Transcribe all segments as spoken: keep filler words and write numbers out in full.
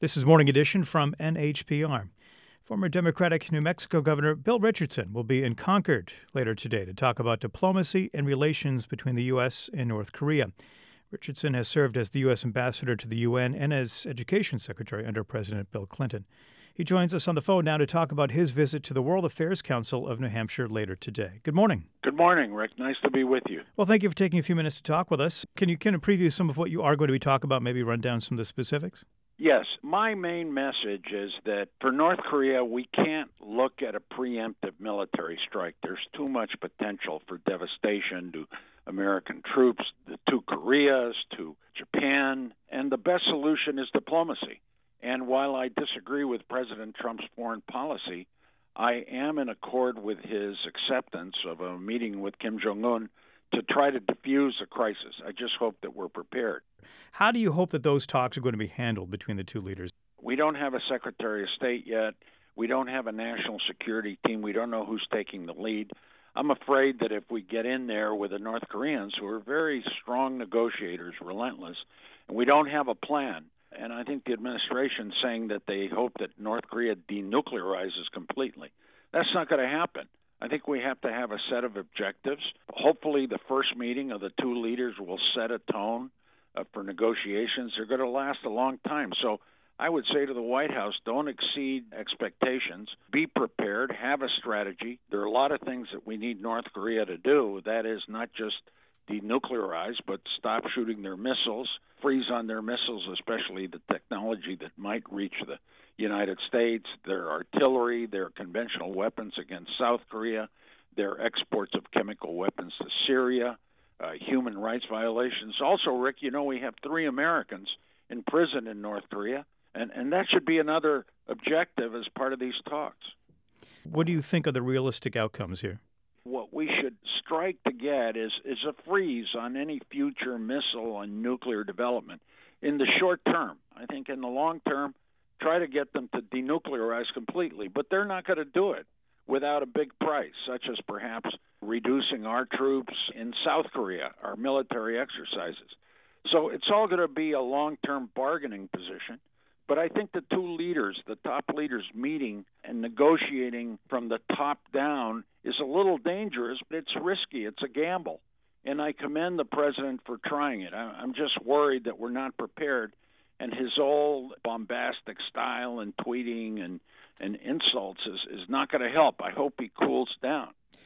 This is Morning Edition from N H P R. Former Democratic New Mexico Governor Bill Richardson will be in Concord later today to talk about diplomacy and relations between the U S and North Korea. Richardson has served as the U S ambassador to the U N and as education secretary under President Bill Clinton. He joins us on the phone now to talk about his visit to the World Affairs Council of New Hampshire later today. Good morning. Good morning, Rick. Nice to be with you. Well, thank you for taking a few minutes to talk with us. Can you kind of preview some of what you are going to be talking about, maybe run down some of the specifics? Yes. My main message is that for North Korea, we can't look at a preemptive military strike. There's too much potential for devastation to American troops, the two Koreas, to Japan, and the best solution is diplomacy. And while I disagree with President Trump's foreign policy, I am in accord with his acceptance of a meeting with Kim Jong-un to try to defuse a crisis. I just hope that we're prepared. How do you hope that those talks are going to be handled between the two leaders? We don't have a Secretary of State yet. We don't have a national security team. We don't know who's taking the lead. I'm afraid that if we get in there with the North Koreans, who are very strong negotiators, relentless, and we don't have a plan, and I think the administration saying that they hope that North Korea denuclearizes completely. That's not going to happen. I think we have to have a set of objectives. Hopefully the first meeting of the two leaders will set a tone uh, for negotiations. They're going to last a long time. So I would say to the White House, don't exceed expectations. Be prepared. Have a strategy. There are a lot of things that we need North Korea to do. That is not just denuclearize, but stop shooting their missiles, freeze on their missiles, especially the technology that might reach the United States, their artillery, their conventional weapons against South Korea, their exports of chemical weapons to Syria, uh, human rights violations. Also, Rick, you know we have three Americans in prison in North Korea, and, and that should be another objective as part of these talks. What do you think are the realistic outcomes here? What we should strike to get is, is a freeze on any future missile and nuclear development in the short term. I think in the long term, try to get them to denuclearize completely. But they're not going to do it without a big price, such as perhaps reducing our troops in South Korea, our military exercises. So it's all going to be a long-term bargaining position. But I think the two leaders, the top leaders meeting and negotiating from the top down is a little dangerous, but it's risky. It's a gamble. And I commend the president for trying it. I'm just worried that we're not prepared. And his old bombastic style and tweeting and, and insults is, is not going to help. I hope he cools down.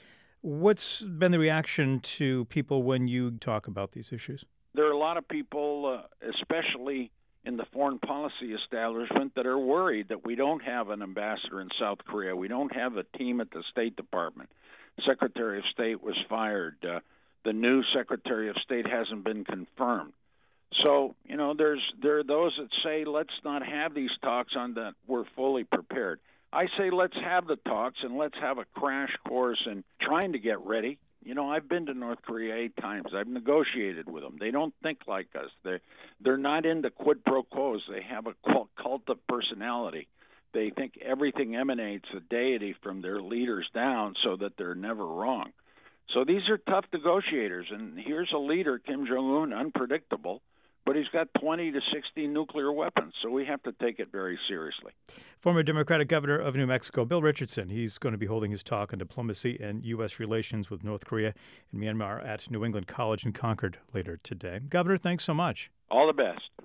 What's been the reaction to people when you talk about these issues? There are a lot of people, uh, especially in the foreign policy establishment, that are worried that we don't have an ambassador in South Korea. We don't have a team at the State Department. Secretary of State was fired. Uh, the new Secretary of State hasn't been confirmed. So, you know, there's there are those that say let's not have these talks on that we're fully prepared. I say let's have the talks and let's have a crash course in trying to get ready. You know, I've been to North Korea eight times. I've negotiated with them. They don't think like us. They're, they're not into quid pro quos. They have a cult of personality. They think everything emanates a deity from their leaders down so that they're never wrong. So these are tough negotiators. And here's a leader, Kim Jong-un, unpredictable, but he's got twenty to sixty nuclear weapons, so we have to take it very seriously. Former Democratic Governor of New Mexico, Bill Richardson, he's going to be holding his talk on diplomacy and U S relations with North Korea and Myanmar at New England College in Concord later today. Governor, thanks so much. All the best.